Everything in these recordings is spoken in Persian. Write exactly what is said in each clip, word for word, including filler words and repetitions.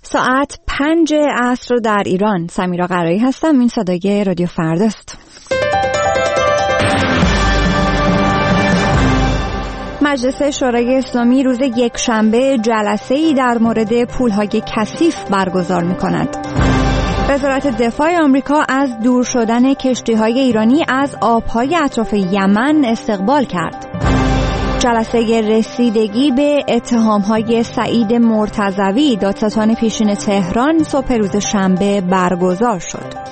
ساعت پنج عصر در ایران. سمیرا قرایی هستم. این صدای رادیو فرداست. مجلس شورای اسلامی روز یکشنبه جلسه‌ای در مورد پول‌های کثیف برگزار می‌کند. وزارت دفاع آمریکا از دور شدن کشتی‌های ایرانی از آب‌های اطراف یمن استقبال کرد. جلسه رسیدگی به اتهام‌های سعید مرتضوی دادستان پیشین تهران صبح روز شنبه برگزار شد.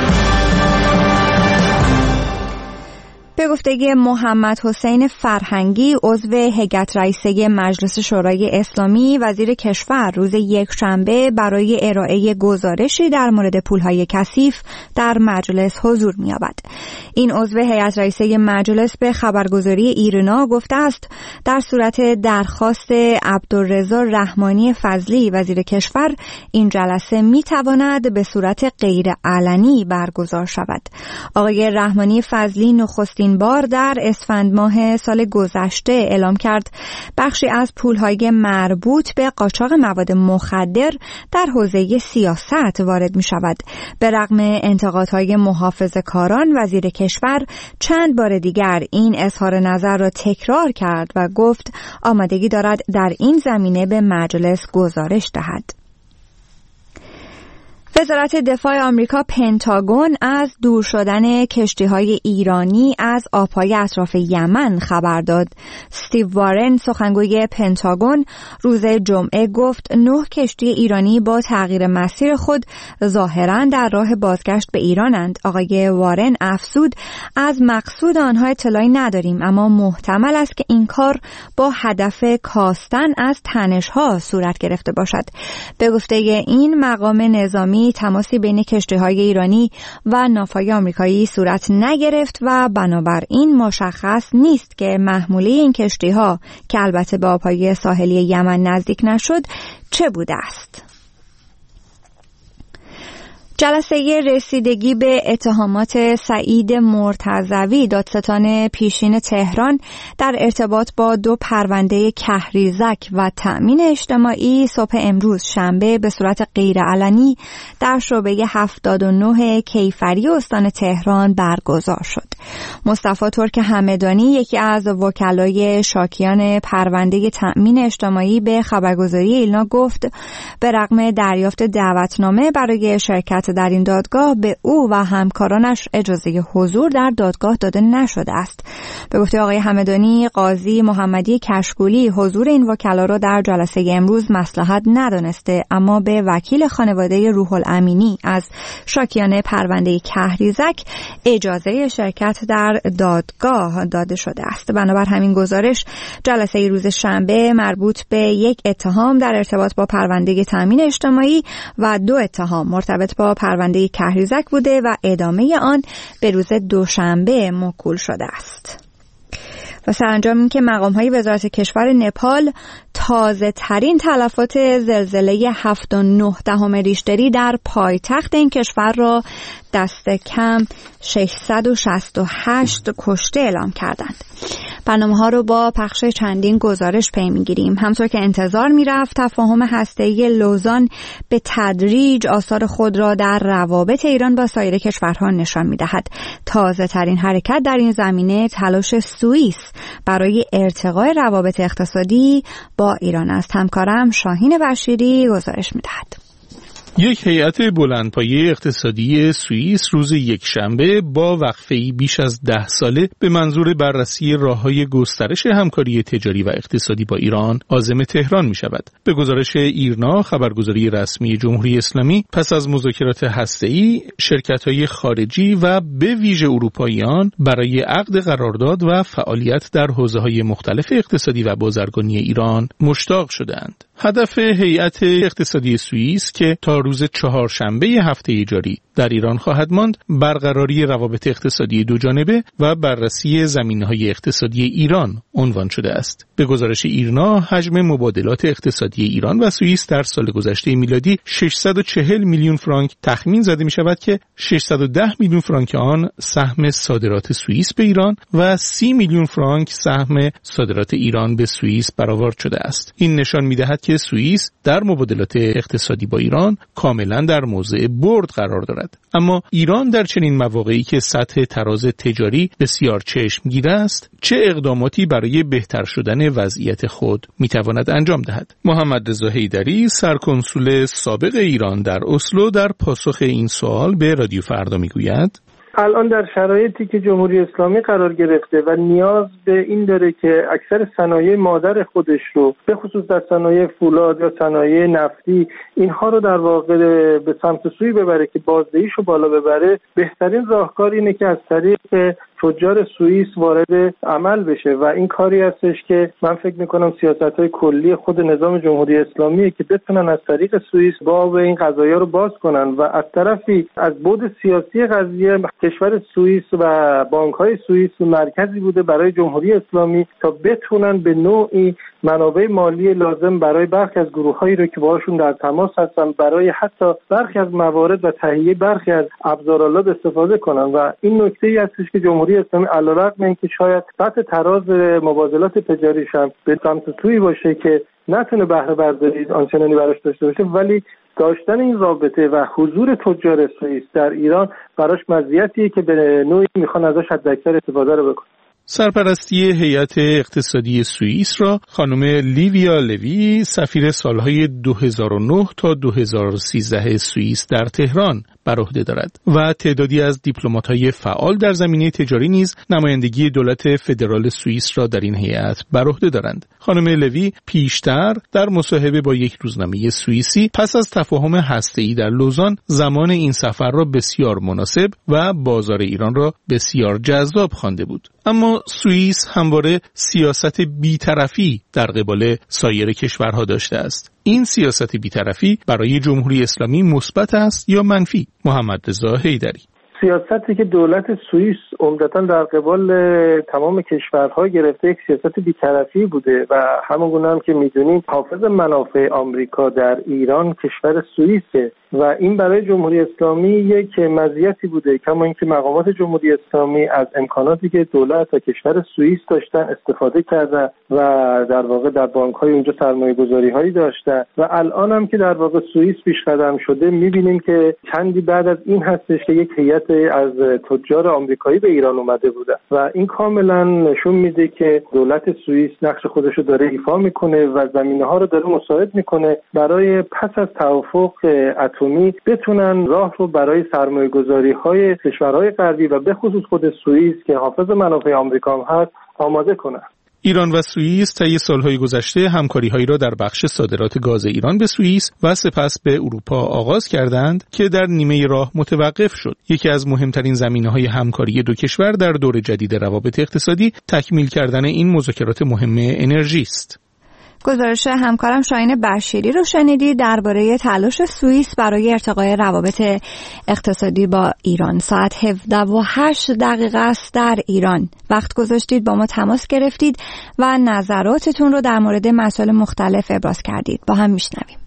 به گفته محمد حسین فرهنگی عضو هیئت رئیسه مجلس شورای اسلامی، وزیر کشور روز یکشنبه برای ارائه گزارشی در مورد پولهای کثیف در مجلس حضور می‌یابد. این عضو هیئت رئیسه مجلس به خبرگزاری ایرنا گفته است در صورت درخواست عبدالرضا رحمانی فضلی وزیر کشور این جلسه می‌تواند به صورت غیر علنی برگزار شود. آقای رحمانی فضلی نخستین بار در اسفند ماه سال گذشته اعلام کرد بخشی از پولهای مربوط به قاچاق مواد مخدر در حوزه سیاست وارد می شود. به رغم انتقادهای محافظه‌کاران، وزیر کشور چند بار دیگر این اظهار نظر را تکرار کرد و گفت آمادگی دارد در این زمینه به مجلس گزارش دهد. وزارت دفاع آمریکا پنتاگون از دور شدن کشتی‌های ایرانی از آب‌های اطراف یمن خبر داد. استیو وارن سخنگوی پنتاگون روز جمعه گفت نه کشتی ایرانی با تغییر مسیر خود ظاهراً در راه بازگشت به ایرانند. آقای وارن افزود از مقصود آنها اطلاعی نداریم، اما محتمل است که این کار با هدف کاستن از تنش‌ها صورت گرفته باشد. به گفته این مقام نظامی تماسی بین کشتی‌های ایرانی و ناوهای آمریکایی صورت نگرفت و بنابراین مشخص نیست که محموله این کشتی‌ها که البته به آب‌های ساحلی یمن نزدیک نشد چه بوده است. جلسه رسیدگی به اتهامات سعید مرتضوی دادستان پیشین تهران در ارتباط با دو پرونده کهریزک و تأمین اجتماعی صبح امروز شنبه به صورت غیرعلنی در شعبه هفتاد و نه کیفری استان تهران برگزار شد. مصطفی ترک همدانی یکی از وکلای شاکیان پرونده تأمین اجتماعی به خبرگزاری ایلنا گفت به رغم دریافت دعوتنامه برای شرکت در این دادگاه به او و همکارانش اجازه حضور در دادگاه داده نشده است. به گفته آقای همدانی قاضی محمدی کشکولی حضور این وکلا را در جلسه امروز مصلحت ندانسته، اما به وکیل خانواده روح الامینی از شاکیان پرونده کهریزک اجازه شرکت در دادگاه داده شده است. بنابر همین گزارش جلسه روز شنبه مربوط به یک اتهام در ارتباط با پرونده تامین اجتماعی و دو اتهام مرتبط با پرونده کهریزک بوده و ادامه آن به روز دوشنبه موکول شده است. و سرانجام این که مقام‌های وزارت کشور نپال تازه ترین تلفات زلزله هفت و نه دهم ریشتری در پایتخت این کشور را دست کم ششصد و شصت و هشت کشته اعلام کردند. برنامه‌ها رو با پخش چندین گزارش پی می‌گیریم. همطور که انتظار می‌رفت تفاهم هسته‌ای لوزان به تدریج آثار خود را در روابط ایران با سایر کشورها نشان می‌دهد. تازه ترین حرکت در این زمینه تلاش سوئیس برای ارتقای روابط اقتصادی با ایران است. همکارم شاهین بشیری گزارش می‌دهد. یک هیئت بلندپایه اقتصادی سوئیس روز یکشنبه با وقفه‌ای بیش از ده ساله به منظور بررسی راه‌های گسترش همکاری تجاری و اقتصادی با ایران عازم تهران می‌شود. به گزارش ایرنا خبرگزاری رسمی جمهوری اسلامی پس از مذاکرات هسته‌ای شرکت‌های خارجی و به ویژه اروپاییان برای عقد قرارداد و فعالیت در حوزه‌های مختلف اقتصادی و بازرگانی ایران مشتاق شدند. هدف هیئت اقتصادی سوئیس که تا روز چهارشنبه هفته جاری در ایران خواهد ماند، برقراری روابط اقتصادی دوجانبه و بررسی زمینه‌های اقتصادی ایران عنوان شده است. به گزارش ایرنا، حجم مبادلات اقتصادی ایران و سوئیس در سال گذشته میلادی ششصد و چهل میلیون فرانک تخمین زده می شود که ششصد و ده میلیون فرانک آن سهم صادرات سوئیس به ایران و سی میلیون فرانک سهم صادرات ایران به سوئیس برآورد شده است. این نشان می دهد که سوئیس در مبادلات اقتصادی با ایران کاملا در موضع برد قرار دارد. اما ایران در چنین مواقعی که سطح تراز تجاری بسیار چشمگیر است، چه اقداماتی برای بهتر شدن وضعیت خود میتواند انجام دهد؟ محمد رضا حیدری، سرکنسول سابق ایران در اسلو، در پاسخ این سوال به رادیو فردا میگوید: الان در شرایطی که جمهوری اسلامی قرار گرفته و نیاز به این داره که اکثر صنایع مادر خودش رو به خصوص در صنایع فولاد یا صنایع نفتی اینها رو در واقع به سمت سوی ببره که بازدهیش رو بالا ببره، بهترین راهکار اینه که از طریق تجار سوئیس وارد عمل بشه و این کاری هستش که من فکر میکنم سیاست‌های کلی خود نظام جمهوری اسلامیه که بتونن از طریق سوئیس باب این قضایا رو باز کنن و از طرفی از بعد سیاسی قضیه کشور سوئیس و بانک‌های سوئیس مرکزی بوده برای جمهوری اسلامی تا بتونن به نوعی منابع مالی لازم برای برخی از گروه‌هایی رو که باهاشون در تماس هستن برای حتی برخی از موارد و تهیه برخی از ابزارالات استفاده کنن و این نکته‌ای هستش که جمهوری اسلامی علیرغم اینکه شاید سطح تراز مبادلات تجاریش هم به سمت سوی باشه که نتونه بهره برداری آنچنانی براش داشته باشه، ولی داشتن این رابطه و حضور تجار سوئیس در ایران براش مزیتیه که به نوعی میخوان ازش حداکثر استفاده رو بکنن. سرپرستی هیئت اقتصادی سوئیس را خانم لیویا لوی، سفیر سالهای دو هزار و نه تا دو هزار و سیزده سوئیس در تهران بر عهده دارد و تعدادی از دیپلمات‌های فعال در زمینه تجاری نیز نمایندگی دولت فدرال سوئیس را در این هیئت بر عهده دارند. خانم لوی پیشتر در مصاحبه با یک روزنامه سوئیسی پس از تفاهم هسته‌ای در لوزان زمان این سفر را بسیار مناسب و بازار ایران را بسیار جذاب خوانده بود. اما سوئیس همواره سیاست بی‌طرفی در قبال سایر کشورها داشته است. این سیاست بی‌طرفی برای جمهوری اسلامی مثبت است یا منفی؟ محمد رضا حیدری: سیاستی که دولت سوئیس عمدتاً در قبال تمام کشورها گرفته یک سیاست بی‌طرفی بوده و همونگونه هم که میدونیم حافظ منافع آمریکا در ایران کشور سوئیسه و این برای جمهوری اسلامی یک مزیتی بوده، کما اینکه مقامات جمهوری اسلامی از امکاناتی که دولت و کشور سوئیس داشتن استفاده کردن و در واقع در بانک‌های اونجا سرمایه‌گذاری‌هایی داشتن و الان هم که در واقع سوئیس پیش قدم شده می‌بینیم که چندی بعد از این هستش که یک هیئت از تجار آمریکایی به ایران اومده بوده و این کاملا نشون میده که دولت سوئیس نقش خودش رو داره ایفا میکنه و زمینه‌ها رو داره مساعد میکنه برای پس از توافق اتمی بتونن راه رو برای سرمایه‌گذاری‌های کشورهای غربی و به خصوص خود سوئیس که حافظ منافع آمریکا هم هست آماده کنن. ایران و سوئیس طی سالهای گذشته همکاری‌هایی را در بخش صادرات گاز ایران به سوئیس و سپس به اروپا آغاز کردند که در نیمه راه متوقف شد. یکی از مهمترین زمینه‌های همکاری دو کشور در دور جدید روابط اقتصادی تکمیل کردن این مذاکرات مهم انرژی است. گزارش همکارم شاهین بشیری رو شنیدید درباره تلاش سوئیس برای ارتقای روابط اقتصادی با ایران. ساعت هفده و هشت دقیقه است در ایران. وقت گذاشتید با ما تماس گرفتید و نظراتتون رو در مورد مسائل مختلف ابراز کردید. با هم میشنویم.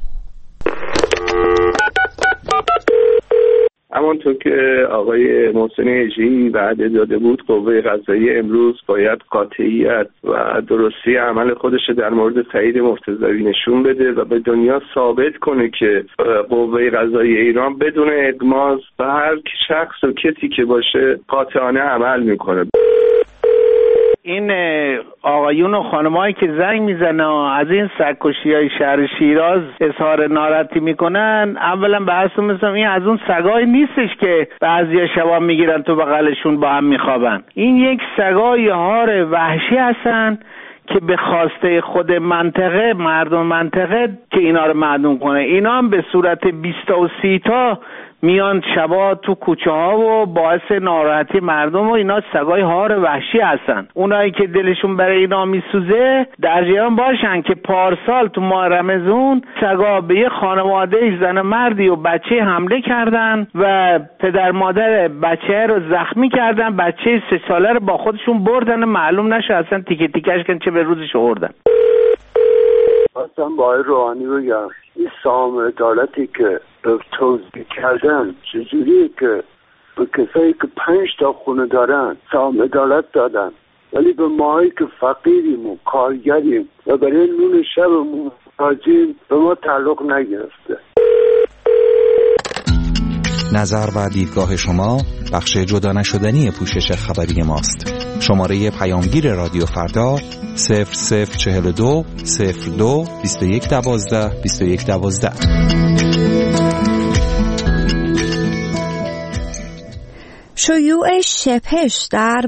همانطور که آقای محسن هجی وعده داده بود، قوه قضاییه امروز باید قاطعیت و درستی عمل خودش در مورد سعید مرتضوی نشون بده و به دنیا ثابت کنه که قوه قضاییه ایران بدون اغماض به هر شخص و کسی که باشه قاطعانه عمل میکنه. این آقایون و خانمایی که زنگ میزنن از این سگ‌کشی های شهر شیراز اظهار ناراحتی میکنن، اولا بحثم مثلا این از اون سگای نیستش که بعضیا شبا میگیرن تو بغلشون با هم میخوابن. این یک سگای هار وحشی هستن که به خواسته خود منطقه، مردم منطقه که اینا رو معدوم کنه. اینا هم به صورت بیست و سی تا میان شبا تو کوچه ها و باعث ناراحتی مردم و اینا سگای هار وحشی هستن. اونایی که دلشون برای اینا میسوزه در جریان باشن که پارسال تو ماه رمضان سگا به یه خانواده زن مردی و بچه حمله کردن و پدر مادر بچه رو زخمی کردن، بچه سه ساله رو با خودشون بردن، معلوم نشه اصلا تیکه تیکش کن چه به روزش آوردن. اصلا با روحانی بگم این سام عدالتی که توضیح کردن چجوریه که به کسایی که پنج تا خونه دارن سام عدالت دادن ولی به ماهایی که فقیریم و کارگریم و برای نون شبمون حاجی به ما تعلق نگرفته. نظر و دیدگاه شما بخش جدا نشدنی پوشش خبری ماست. شماره پیامگیر رادیو فردا صفر صفر چهل و دو صفر دو بیست و یک دوازده بیست و یک دوازده. شیوع شپش در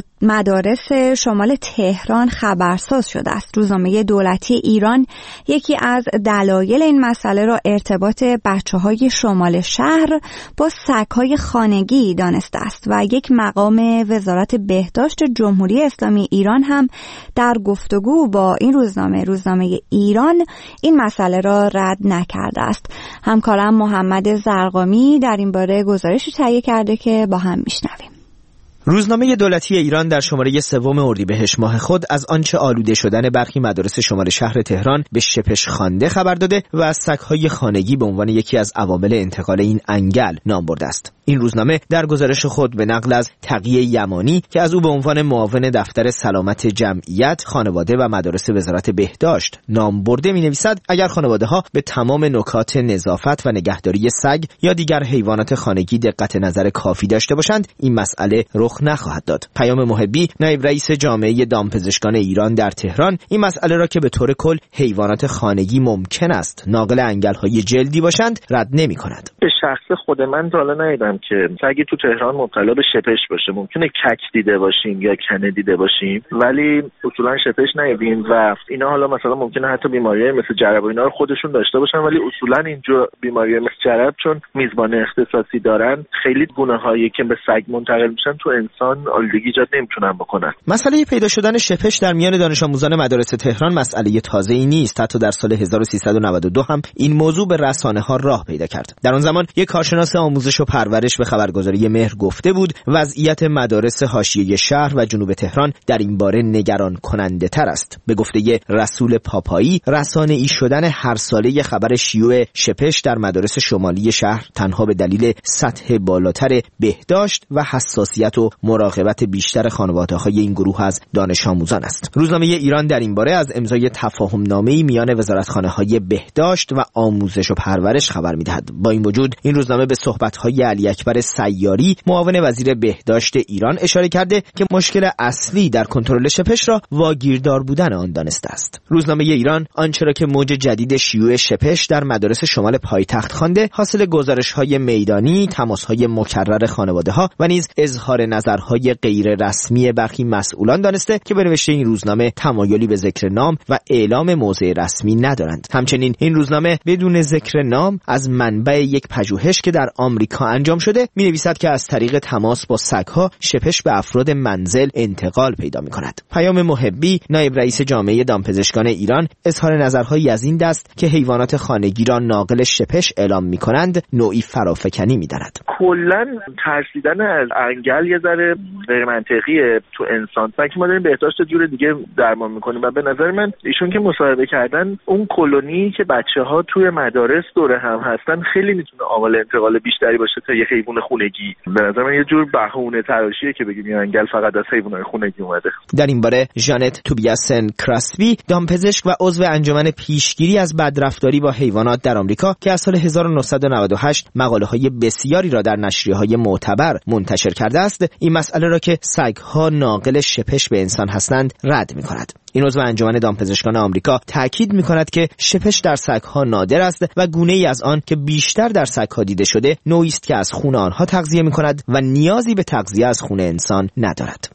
مدارس شمال تهران خبرساز شده است. روزنامه دولتی ایران یکی از دلایل این مسئله را ارتباط بچه‌های شمال شهر با سگ‌های خانگی دانسته است و یک مقام وزارت بهداشت جمهوری اسلامی ایران هم در گفتگو با این روزنامه روزنامه ایران این مسئله را رد نکرده است. همکارم محمد زرقامی در این باره گزارشی تهیه کرده که با هم میشنویم. روزنامه دولتی ایران در شماره سوم اردیبهشت ماه خود از آنچه آلوده شدن برخی مدارس شمال شهر تهران به شپش خوانده خبر داده و از سگ‌های خانگی به عنوان یکی از عوامل انتقال این انگل نام برده است. این روزنامه در گزارش خود به نقل از تقی یمانی که از او به عنوان معاون دفتر سلامت جمعیت، خانواده و مدارس وزارت بهداشت نام برده می‌نویسد اگر خانواده‌ها به تمام نکات نظافت و نگهداری سگ یا دیگر حیوانات خانگی دقت نظر کافی داشته باشند، این مسئله رخ نخواهد داد. پیام محبی، نایب رئیس جامعه دامپزشکان ایران در تهران، این مسئله را که به طور کل حیوانات خانگی ممکن است ناقل انگل‌های جلدی باشند رد نمی‌کند. به شخص خود من تا حالا ندیدم که سگی تو تهران مبتلا به شپش باشه. ممکنه کک دیده باشیم یا کنه دیده باشیم ولی اصولا شپش ندیدیم و اینا حالا مثلا ممکنه حتی بیماری‌های مثل جرب و اینا رو خودشون داشته باشن ولی اصولا اینجا بیماری‌های مثل جرب چون میزبان اختصاصی دارن خیلی گونه‌هایی که به سگ منتقل میشن تو انسان آلودگی ایجاد نمیتونن بکنن. مسئله پیدا شدن شپش در میان دانش آموزان مدارس تهران مسئله تازه‌ای نیست. حتی در سال هزار و سیصد و نود و دو هم این موضوع به رسانه‌ها راه پیدا کرد. در آن زمان یک کارشناس آموزش و پرورش به خبرگزاری مهر گفته بود وضعیت مدارس حاشیه شهر و جنوب تهران در این باره نگران کننده تر است. به گفته رسول پاپایی، رسانه‌ای شدن هر ساله خبر شیوع شپش در مدارس شمالی شهر تنها به دلیل سطح بالاتر بهداشت و حساسیت و مراقبت بیشتر خانواده‌های این گروه از دانش آموزان است. روزنامه ایران در این باره از امضای تفاهم نامه‌ای میان وزارتخانه‌های بهداشت و آموزش و پرورش خبر می‌دهد. با این وجود این روزنامه به صحبت‌های علی اکبر سیاری، معاون وزیر بهداشت ایران اشاره کرده که مشکل اصلی در کنترل شپش را واگیردار بودن آن دانسته است. روزنامه ایران آنچه را که موج جدید شیوع شپش در مدارس شمال پایتخت خوانده حاصل گزارش‌های میدانی، تماس‌های مکرر خانواده‌ها و نیز اظهار نظرهای غیر رسمی برخی مسئولان دانسته که به نوشته این روزنامه تمایلی به ذکر نام و اعلام موضع رسمی ندارند. همچنین این روزنامه بدون ذکر نام از منبع یک پژوهش که در آمریکا انجام شده می‌نویسد که از طریق تماس با سگ‌ها شپش به افراد منزل انتقال پیدا می‌کند. پیام محبی، نایب رئیس جامعه دامپزشکان ایران، اظهار نظرهایی از این دست که حیوانات خانگی را ناقل شپش اعلام می‌کنند نوعی فرافکنی می‌داند. کلاً ترسیدن از انگل یه ذره غیر منطقیه تو انسان. فکر ما داریم بهداشت جور دیگه درمان می‌کنیم و به نظر من ایشون که مصاحبه کردن اون کلونی که بچه‌ها توی مدارس دوره هم هستن خیلی میتونه عامل انتقال بیشتری باشه تا یه حیوان خونگی. به نظر من یه جور بهونه تراشیه که بگیم این انگل فقط از حیوانات خونگی اومده. در این باره ژانت توبیاسن کراسبی، دامپزشک و عضو انجمن پیشگیری از بدرفتاری با حیوانات در آمریکا که از سال هزار و نهصد و نود و هشت مقاله‌های بسیاری را در نشریه‌های معتبر منتشر کرده است، این مسئله را که سگ‌ها ناقل شپش به انسان هستند رد می‌کند. این عضو انجمن دامپزشکان آمریکا تاکید می‌کند که شپش در سگ‌ها نادر است و گونه‌ای از آن که بیشتر در سگ‌ها دیده شده نوعی است که از خون آنها تغذیه می‌کند و نیازی به تغذیه از خون انسان ندارد.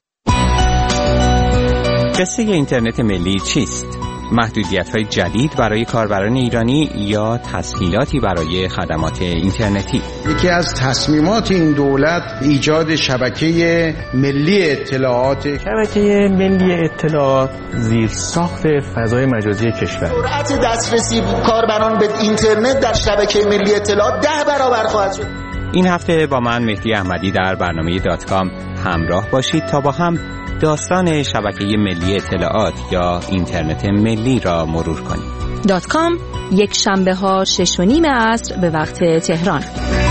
قصه اینترنت ملی چیست؟ محدودیت‌های جدید برای کاربران ایرانی یا تسهیلاتی برای خدمات اینترنتی؟ یکی از تصمیمات این دولت ایجاد شبکه ملی اطلاعات. شبکه ملی اطلاعات زیرساخت فضای مجازی کشور. سرعت دسترسی کاربران به اینترنت در شبکه ملی اطلاعات ده برابر خواهد شد. این هفته با من مهدی احمدی در برنامه دات کام همراه باشید تا با هم داستان شبکه ملی اطلاعات یا اینترنت ملی را مرور کنیم. دات کام یک شنبه ها شش و نیم عصر به وقت تهران.